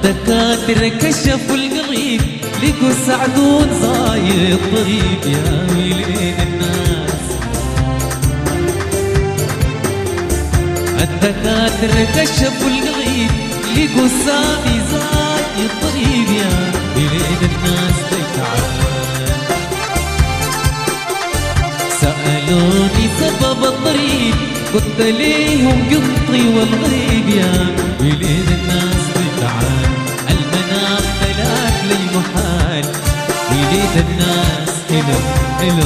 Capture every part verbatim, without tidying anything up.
الدكاترة كشفوا القضيب لقوا سعدون زايد طريق يا ويلين الناس. الدكاترة كشفوا القضيب لقوا سامي زايد طريق يا ويلين الناس. تعال سألوني سبب الطريق قلت ليهم قطي والغريب يا ويلين الناس. تعال المنام ملاك للمحال ويلين الناس. حلو حلو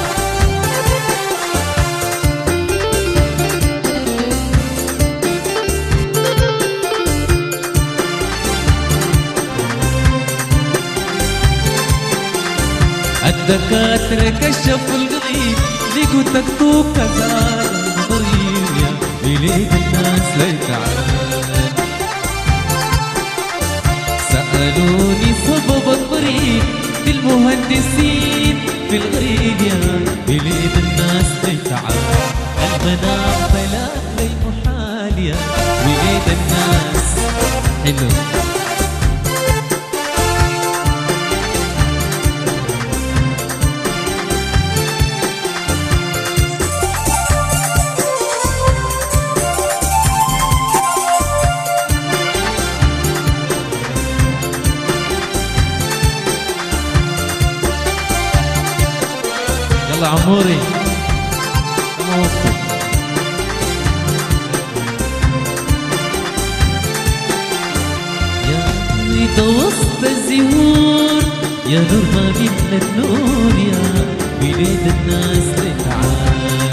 الدكاترة كشفوا القضيب لقوا تكتوك كزايد ضريب يا ويلين الناس. ليتعال سألوني سبب الطريق للمهندسين في الغريب يا ويلين الناس. ليتعال المنام بلاك للمحال يا ويلين الناس. حلو يلا عموري يا ريت وسط الزهور يا نور ما مثل النور يا ويلين الناس. تعال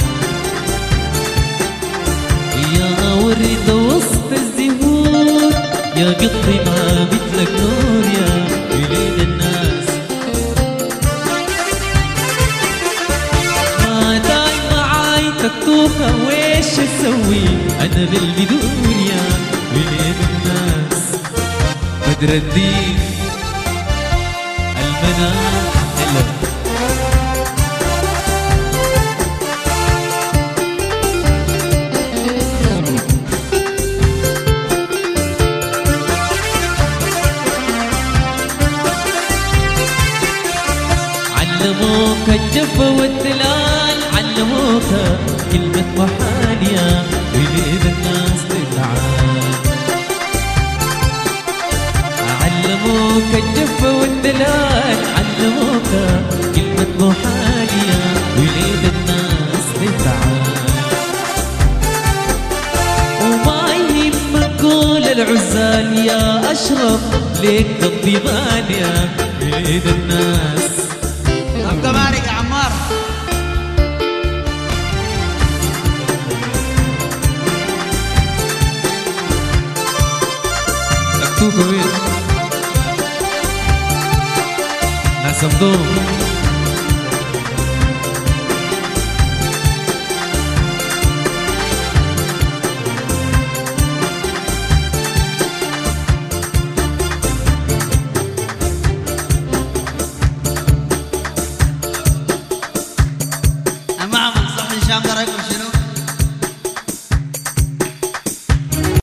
يا ورد وسط الزهور يا قطي ما مثلك نور يا ويلين الناس. تكتوكة ويش اسوي انا بالبدون يا ويلين الناس. بدر الدين المنام. حلو علموك الجفا والدلال علموك كلمة محال يا ويلين الناس. تعال علموك الجفا والدلال علموك كلمة محال يا ويلين الناس. تعال وما يهمك قول العزال يا أشرف ليك قضي بال يا ويلين الناس. أبقى بارك يا عمار. تكتوكة وين ناس أبدو